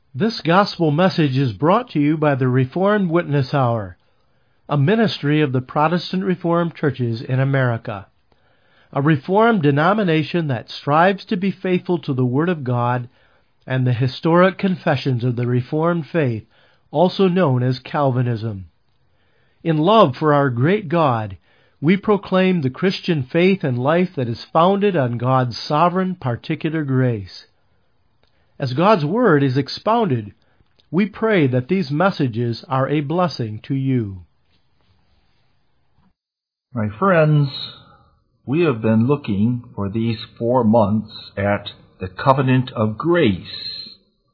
This gospel message is brought to you by the Reformed Witness Hour, a ministry of the Protestant Reformed churches in America. A Reformed denomination that strives to be faithful to the Word of God and the historic confessions of the Reformed faith, also known as Calvinism. In love for our great God, we proclaim the Christian faith and life that is founded on God's sovereign particular grace. As God's Word is expounded, we pray that these messages are a blessing to you. My friends, we have been looking for these 4 months at the covenant of grace.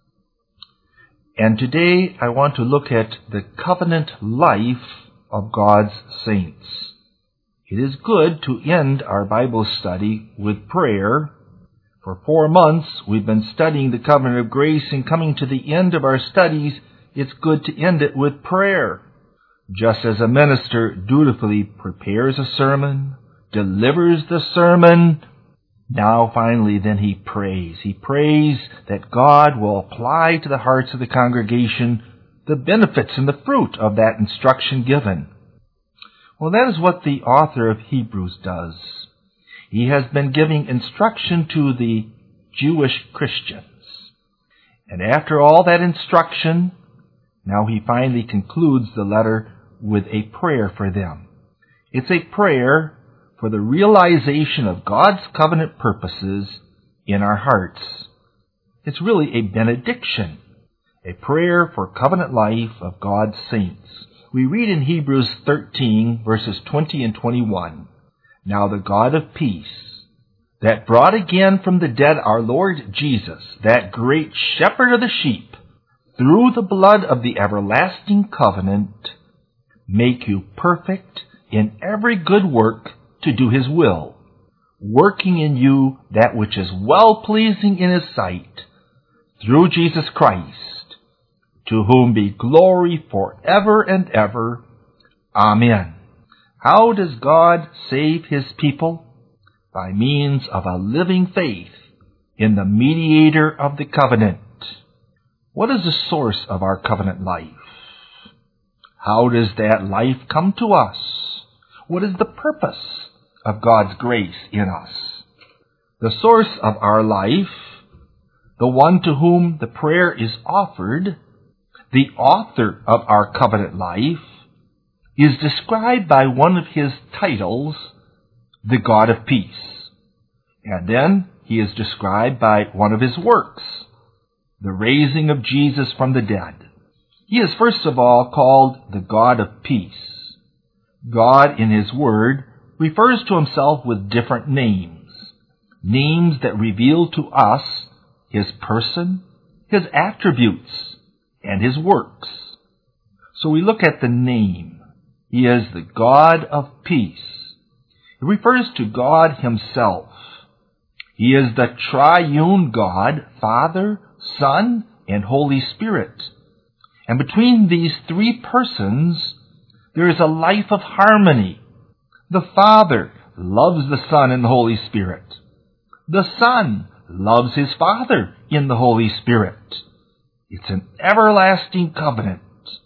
And today I want to look at the covenant life of God's saints. It is good to end our Bible study with prayer. For 4 months we've been studying the covenant of grace, and coming to the end of our studies, it's good to end it with prayer. Just as a minister dutifully prepares a sermon, delivers the sermon, now finally then he prays. He prays that God will apply to the hearts of the congregation the benefits and the fruit of that instruction given. Well, that is what the author of Hebrews does. He has been giving instruction to the Jewish Christians. And after all that instruction, now he finally concludes the letter with a prayer for them. It's a prayer for the realization of God's covenant purposes in our hearts. It's really a benediction, a prayer for covenant life of God's saints. We read in Hebrews 13, verses 20 and 21, "Now the God of peace, that brought again from the dead our Lord Jesus, that great shepherd of the sheep, through the blood of the everlasting covenant, make you perfect in every good work to do his will, working in you that which is well-pleasing in his sight, through Jesus Christ, to whom be glory forever and ever. Amen." How does God save his people? By means of a living faith in the mediator of the covenant. What is the source of our covenant life? How does that life come to us? What is the purpose of God's grace in us? The source of our life, the one to whom the prayer is offered, the author of our covenant life, is described by one of his titles, the God of peace. And then he is described by one of his works, the raising of Jesus from the dead. He is first of all called the God of peace. God in his word refers to himself with different names, names that reveal to us his person, his attributes, and his works. So we look at the name. He is the God of peace. It refers to God himself. He is the triune God, Father, Son, and Holy Spirit. And between these 3 persons, there is a life of harmony. The Father loves the Son and the Holy Spirit. The Son loves his Father in the Holy Spirit. It's an everlasting covenant.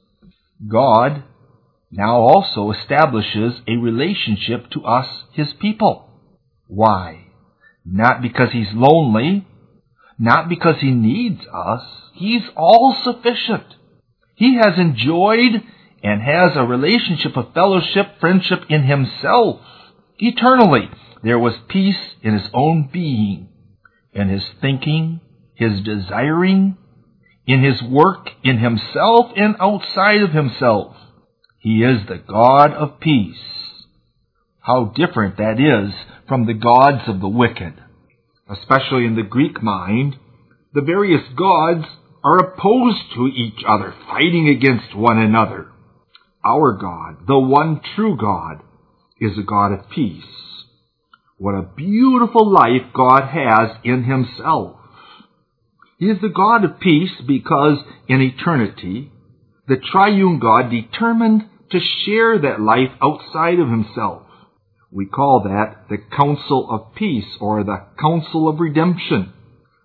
God now also establishes a relationship to us, his people. Why? Not because he's lonely, not because he needs us. He's all-sufficient. He has enjoyed and has a relationship of fellowship, friendship in himself. Eternally, there was peace in his own being, in his thinking, his desiring, in his work, in himself and outside of himself. He is the God of peace. How different that is from the gods of the wicked. Especially in the Greek mind, the various gods are opposed to each other, fighting against one another. Our God, the one true God, is a God of peace. What a beautiful life God has in himself. He is the God of peace because in eternity, the triune God determined to share that life outside of himself. We call that the counsel of peace or the counsel of redemption.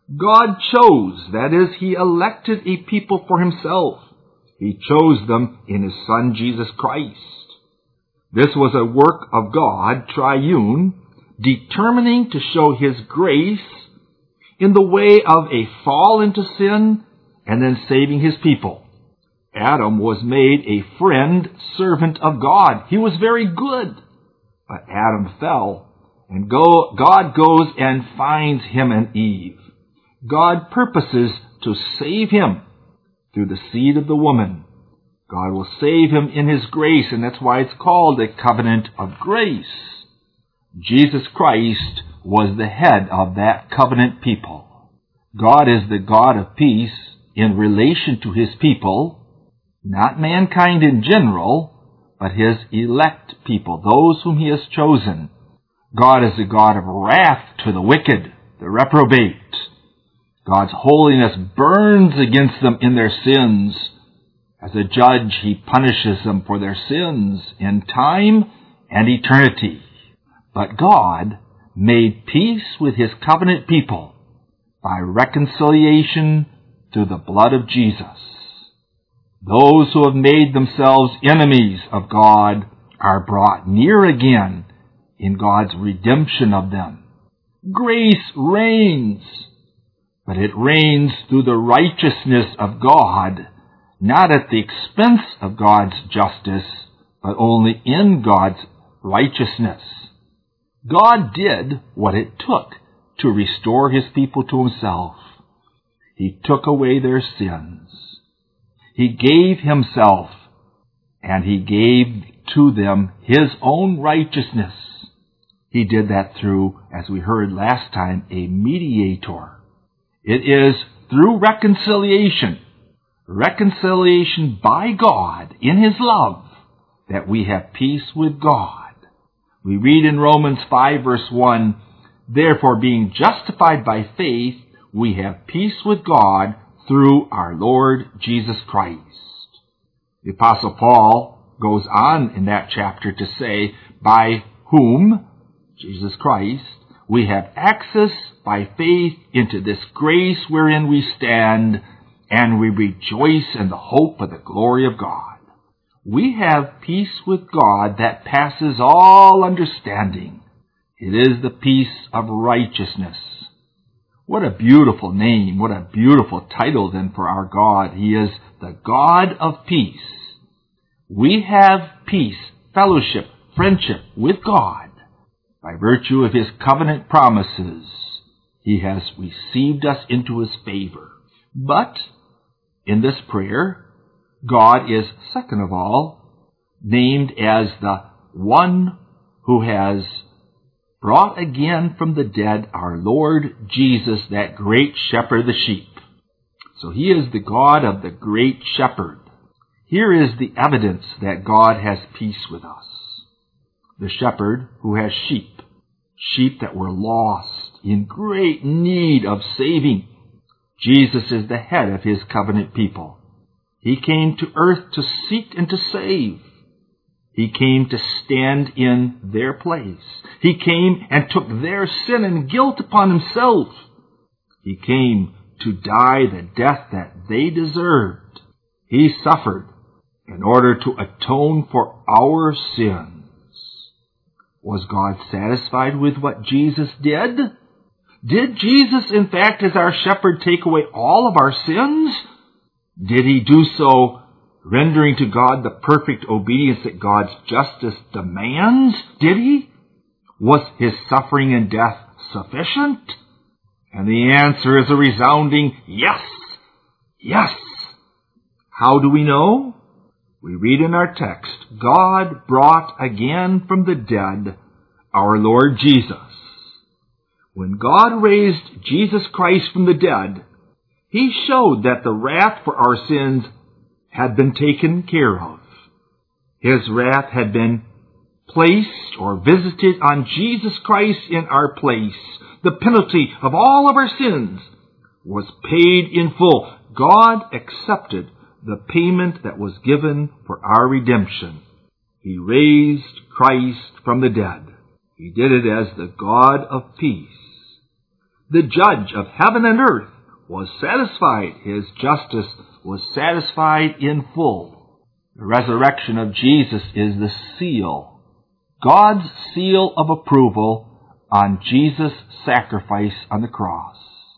God chose, that is, He elected a people for Himself. He chose them in His Son, Jesus Christ. This was a work of God, triune, determining to show His grace in the way of a fall into sin and then saving His people. Adam was made a friend, servant of God. He was very good. But Adam fell, and God goes and finds him and Eve. God purposes to save him through the seed of the woman. God will save him in His grace, and that's why it's called a covenant of grace. Jesus Christ was the head of that covenant people. God is the God of peace in relation to His people, not mankind in general, but His elect people, those whom He has chosen. God is the God of wrath to the wicked, the reprobate. God's holiness burns against them in their sins. As a judge, He punishes them for their sins in time and eternity. But God made peace with His covenant people by reconciliation through the blood of Jesus. Those who have made themselves enemies of God are brought near again in God's redemption of them. Grace reigns, but it reigns through the righteousness of God, not at the expense of God's justice, but only in God's righteousness. God did what it took to restore His people to Himself. He took away their sins. He gave Himself, and He gave to them His own righteousness. He did that through, as we heard last time, a mediator. It is through reconciliation by God in His love, that we have peace with God. We read in Romans 5 verse 1, "Therefore being justified by faith, we have peace with God through our Lord Jesus Christ." The Apostle Paul goes on in that chapter to say, "By whom," Jesus Christ, "we have access by faith into this grace wherein we stand, and we rejoice in the hope of the glory of God." We have peace with God that passes all understanding. It is the peace of righteousness. What a beautiful name, what a beautiful title then for our God. He is the God of peace. We have peace, fellowship, friendship with God. By virtue of His covenant promises, He has received us into His favor. But in this prayer, God is, second of all, named as the one who has brought again from the dead our Lord Jesus, that great shepherd of the sheep. So He is the God of the great shepherd. Here is the evidence that God has peace with us. The shepherd who has sheep that were lost, in great need of saving. Jesus is the head of His covenant people. He came to earth to seek and to save. He came to stand in their place. He came and took their sin and guilt upon Himself. He came to die the death that they deserved. He suffered in order to atone for our sins. Was God satisfied with what Jesus did? Did Jesus, in fact, as our shepherd, take away all of our sins? Did He do so rendering to God the perfect obedience that God's justice demands? Did He? Was His suffering and death sufficient? And the answer is a resounding yes. Yes. How do we know? We read in our text, God brought again from the dead our Lord Jesus. When God raised Jesus Christ from the dead, He showed that the wrath for our sins had been taken care of. His wrath had been placed or visited on Jesus Christ in our place. The penalty of all of our sins was paid in full. God accepted the payment that was given for our redemption. He raised Christ from the dead. He did it as the God of peace. The judge of heaven and earth was satisfied. His justice was satisfied in full. The resurrection of Jesus is the seal, God's seal of approval on Jesus' sacrifice on the cross.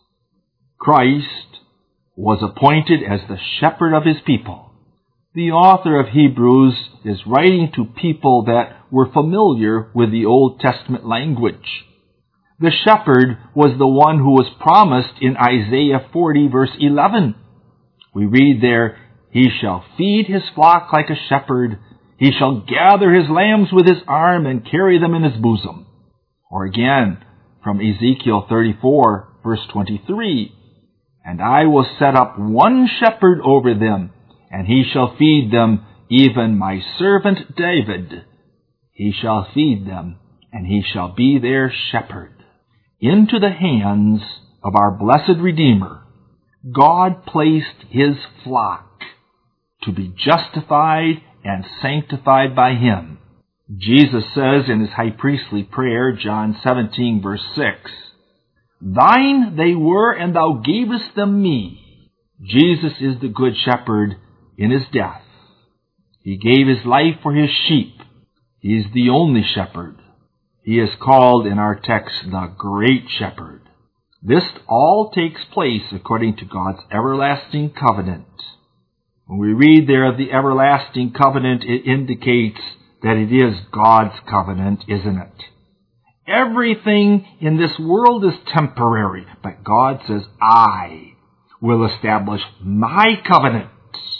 Christ was appointed as the shepherd of his people. The author of Hebrews is writing to people that were familiar with the Old Testament language. The shepherd was the one who was promised in Isaiah 40, verse 11. We read there, "He shall feed his flock like a shepherd. He shall gather his lambs with his arm and carry them in his bosom." Or again, from Ezekiel 34, verse 23, "And I will set up one shepherd over them, and he shall feed them, even my servant David. He shall feed them, and he shall be their shepherd." Into the hands of our blessed Redeemer, God placed his flock to be justified and sanctified by him. Jesus says in his high priestly prayer, John 17, verse 6, "Thine they were, and thou gavest them me." Jesus is the good shepherd in his death. He gave his life for his sheep. He is the only shepherd. He is called in our text the Great Shepherd. This all takes place according to God's everlasting covenant. When we read there of the everlasting covenant, it indicates that it is God's covenant, isn't it? Everything in this world is temporary, but God says, "I will establish my covenant."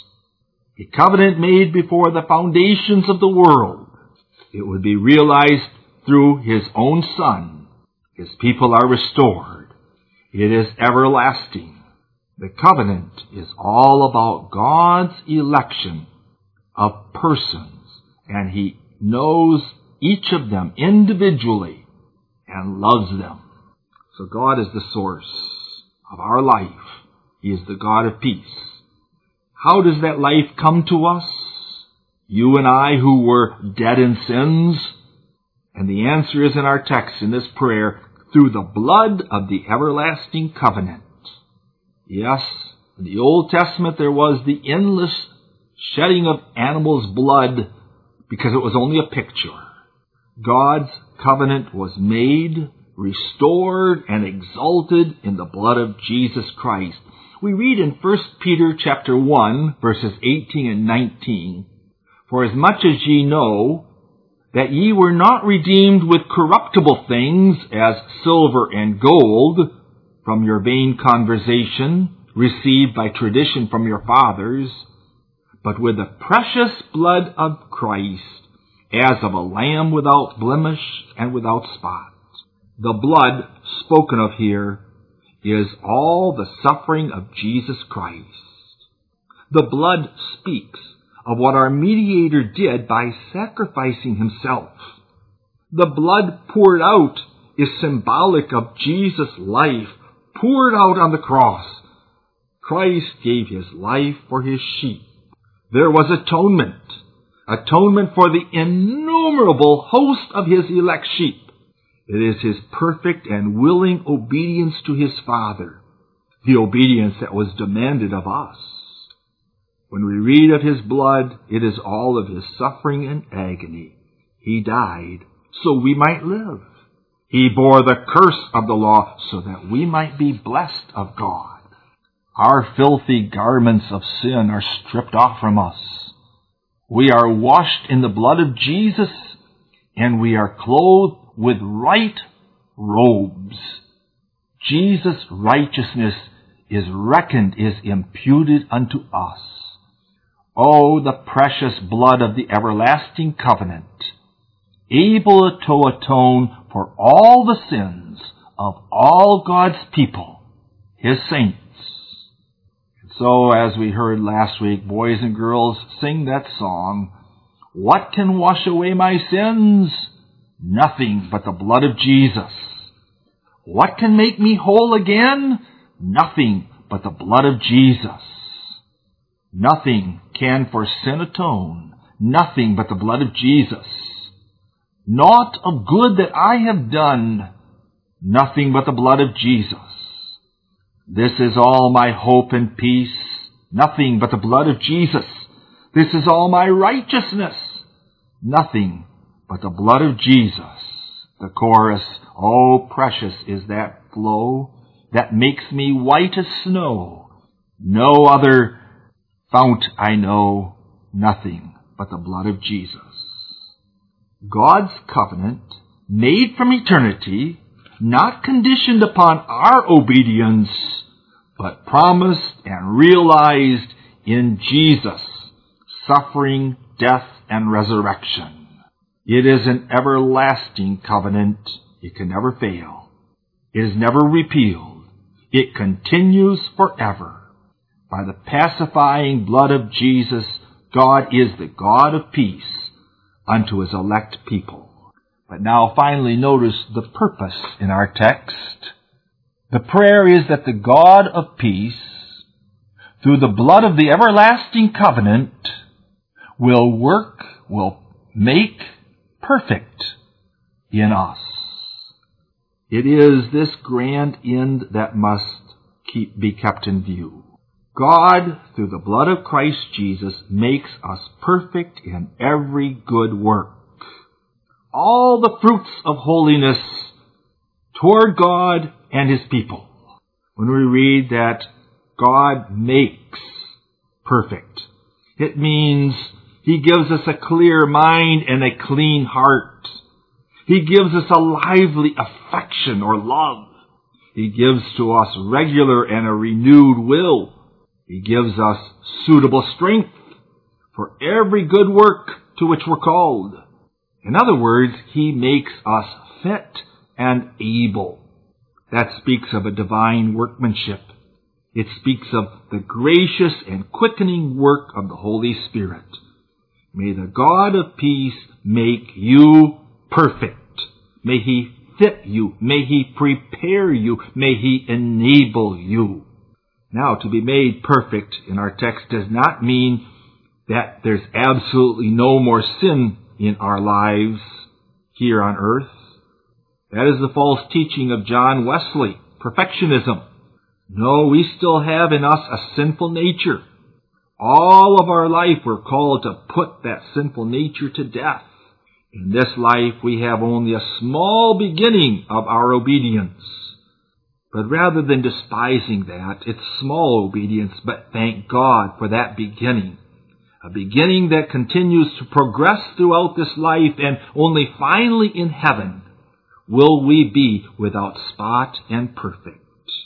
A covenant made before the foundations of the world. It would be realized through his own Son. His people are restored. It is everlasting. The covenant is all about God's election of persons, and he knows each of them individually and loves them. So God is the source of our life. He is the God of peace. How does that life come to us? You and I who were dead in sins? And the answer is in our text in this prayer, through the blood of the everlasting covenant. Yes, in the Old Testament there was the endless shedding of animals' blood because it was only a picture. God's covenant was made, restored, and exalted in the blood of Jesus Christ. We read in 1 Peter chapter 1, verses 18 and 19, "For as much as ye know that ye were not redeemed with corruptible things as silver and gold from your vain conversation received by tradition from your fathers, but with the precious blood of Christ, as of a lamb without blemish and without spot." The blood spoken of here is all the suffering of Jesus Christ. The blood speaks of what our mediator did by sacrificing himself. The blood poured out is symbolic of Jesus' life poured out on the cross. Christ gave his life for his sheep. There was atonement for the innumerable host of his elect sheep. It is his perfect and willing obedience to his Father, the obedience that was demanded of us. When we read of his blood, it is all of his suffering and agony. He died so we might live. He bore the curse of the law so that we might be blessed of God. Our filthy garments of sin are stripped off from us. We are washed in the blood of Jesus, and we are clothed with right robes. Jesus' righteousness is imputed unto us. Oh, the precious blood of the everlasting covenant, able to atone for all the sins of all God's people, his saints. And so, as we heard last week, boys and girls, sing that song, "What can wash away my sins? Nothing but the blood of Jesus. What can make me whole again? Nothing but the blood of Jesus. Nothing can for sin atone. Nothing but the blood of Jesus. Naught of good that I have done. Nothing but the blood of Jesus. This is all my hope and peace. Nothing but the blood of Jesus. This is all my righteousness. Nothing but the blood of Jesus. The chorus, oh, precious is that flow that makes me white as snow. No other fount I know, nothing but the blood of Jesus. God's covenant, made from eternity, not conditioned upon our obedience, but promised and realized in Jesus' suffering, death, and resurrection. It is an everlasting covenant. It can never fail. It is never repealed. It continues forever. By the pacifying blood of Jesus, God is the God of peace unto his elect people. But now finally notice the purpose in our text. The prayer is that the God of peace, through the blood of the everlasting covenant, will make perfect in us. It is this grand end that must be kept in view. God, through the blood of Christ Jesus, makes us perfect in every good work. All the fruits of holiness toward God and his people. When we read that God makes perfect, it means he gives us a clear mind and a clean heart. He gives us a lively affection or love. He gives to us regular and a renewed will. He gives us suitable strength for every good work to which we're called. In other words, he makes us fit and able. That speaks of a divine workmanship. It speaks of the gracious and quickening work of the Holy Spirit. May the God of peace make you perfect. May he fit you. May he prepare you. May he enable you. Now, to be made perfect in our text does not mean that there's absolutely no more sin in our lives here on earth. That is the false teaching of John Wesley, perfectionism. No, we still have in us a sinful nature. All of our life we're called to put that sinful nature to death. In this life we have only a small beginning of our obedience. But rather than despising that, it's small obedience, but thank God for that beginning. A beginning that continues to progress throughout this life, and only finally in heaven will we be without spot and perfect.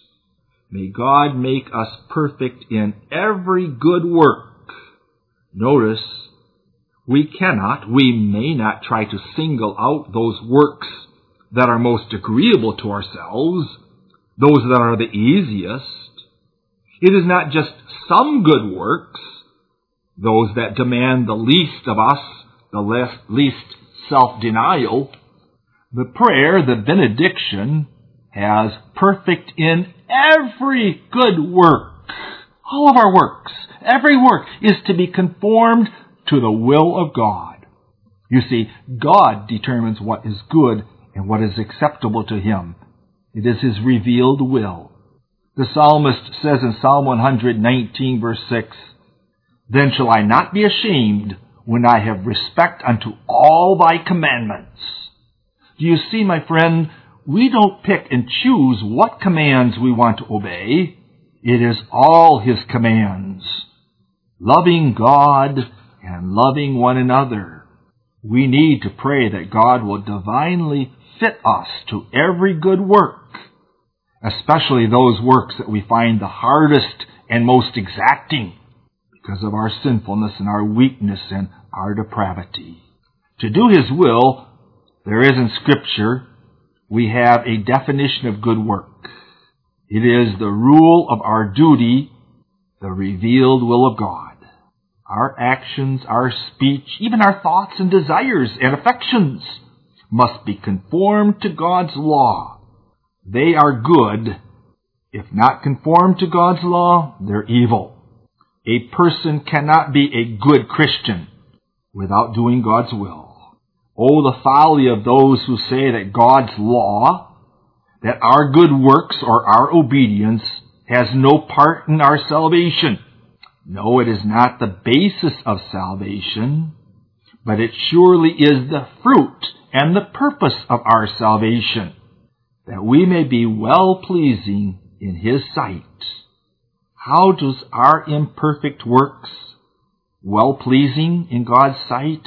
May God make us perfect in every good work. Notice, we may not try to single out those works that are most agreeable to ourselves, those that are the easiest. It is not just some good works, those that demand the least of us, the least self-denial. The prayer, the benediction, has perfect in every good work. All of our works, every work is to be conformed to the will of God. You see, God determines what is good and what is acceptable to him. It is his revealed will. The psalmist says in Psalm 119, verse 6, "Then shall I not be ashamed when I have respect unto all thy commandments." Do you see, my friend, we don't pick and choose what commands we want to obey. It is all his commands. Loving God and loving one another. We need to pray that God will divinely fit us to every good work, especially those works that we find the hardest and most exacting because of our sinfulness and our weakness and our depravity. To do his will, there is in Scripture, we have a definition of good work. It is the rule of our duty, the revealed will of God. Our actions, our speech, even our thoughts and desires and affections must be conformed to God's law. They are good. If not conformed to God's law, they're evil. A person cannot be a good Christian without doing God's will. Oh, the folly of those who say that God's law that our good works or our obedience has no part in our salvation. No, it is not the basis of salvation, but it surely is the fruit and the purpose of our salvation, that we may be well-pleasing in His sight. How does our imperfect works well-pleasing in God's sight?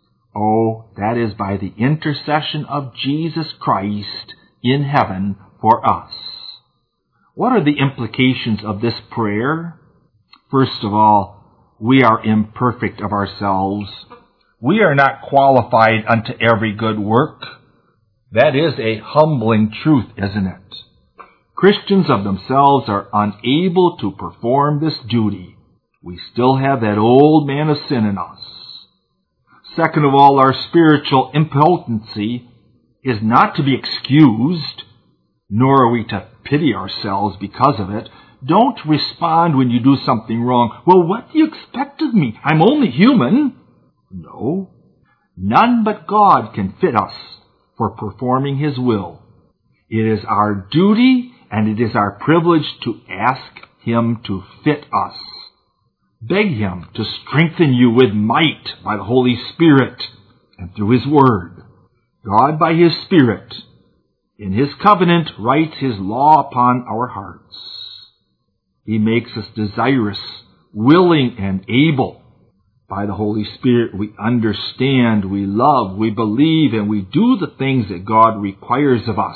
Oh, that is by the intercession of Jesus Christ in heaven for us. What are the implications of this prayer? First of all, we are imperfect of ourselves. We are not qualified unto every good work. That is a humbling truth, isn't it? Christians of themselves are unable to perform this duty. We still have that old man of sin in us. Second of all, our spiritual impotency is not to be excused, nor are we to pity ourselves because of it. Don't respond when you do something wrong. Well, what do you expect of me? I'm only human. No. None but God can fit us for performing His will. It is our duty and it is our privilege to ask Him to fit us. Beg Him to strengthen you with might by the Holy Spirit and through His Word. God, by His Spirit, in His covenant, writes His law upon our hearts. He makes us desirous, willing, and able. By the Holy Spirit, we understand, we love, we believe, and we do the things that God requires of us.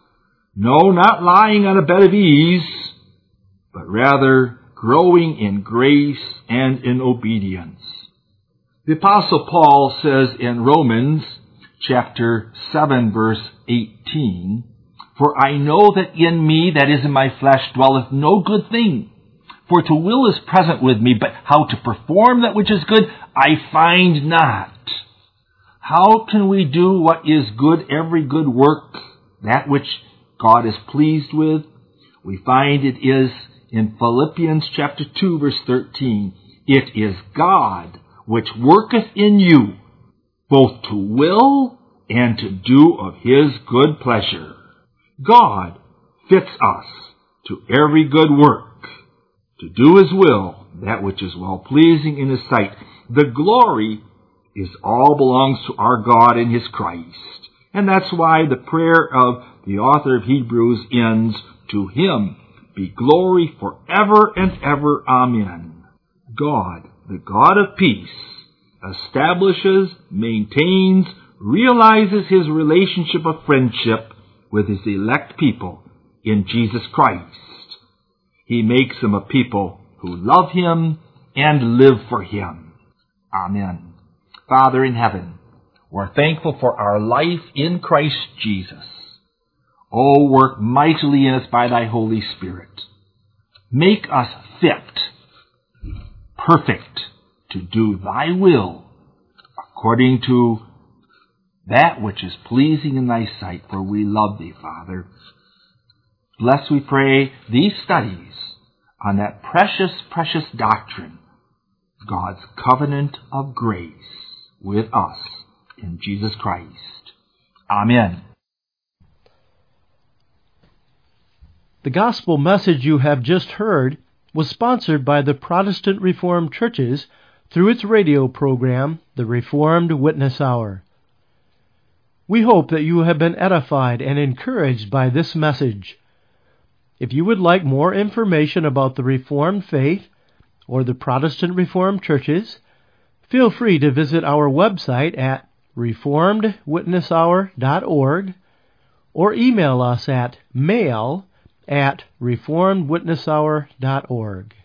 No, not lying on a bed of ease, but rather growing in grace and in obedience. The Apostle Paul says in Romans chapter 7, verse 18, "For I know that in me, that is in my flesh, dwelleth no good thing. For to will is present with me, but how to perform that which is good, I find not." How can we do what is good, every good work, that which God is pleased with? We find it is in Philippians chapter 2, verse 13. "It is God which worketh in you, both to will and to do of His good pleasure." God fits us to every good work, to do His will, that which is well-pleasing in His sight. The glory is all belongs to our God and His Christ. And that's why the prayer of the author of Hebrews ends, "To Him be glory forever and ever. Amen." God, the God of peace, establishes, maintains, realizes His relationship of friendship with His elect people in Jesus Christ. He makes them a people who love Him and live for Him. Amen. Father in heaven, we're thankful for our life in Christ Jesus. Oh, work mightily in us by Thy Holy Spirit. Make us fit, perfect, to do Thy will, according to that which is pleasing in Thy sight, for we love Thee, Father. Bless, we pray, these studies on that precious, precious doctrine, God's covenant of grace with us in Jesus Christ. Amen. The gospel message you have just heard was sponsored by the Protestant Reformed Churches through its radio program, The Reformed Witness Hour. We hope that you have been edified and encouraged by this message. If you would like more information about the Reformed faith or the Protestant Reformed Churches, feel free to visit our website at reformedwitnesshour.org or email us at mail@reformedwitnesshour.org.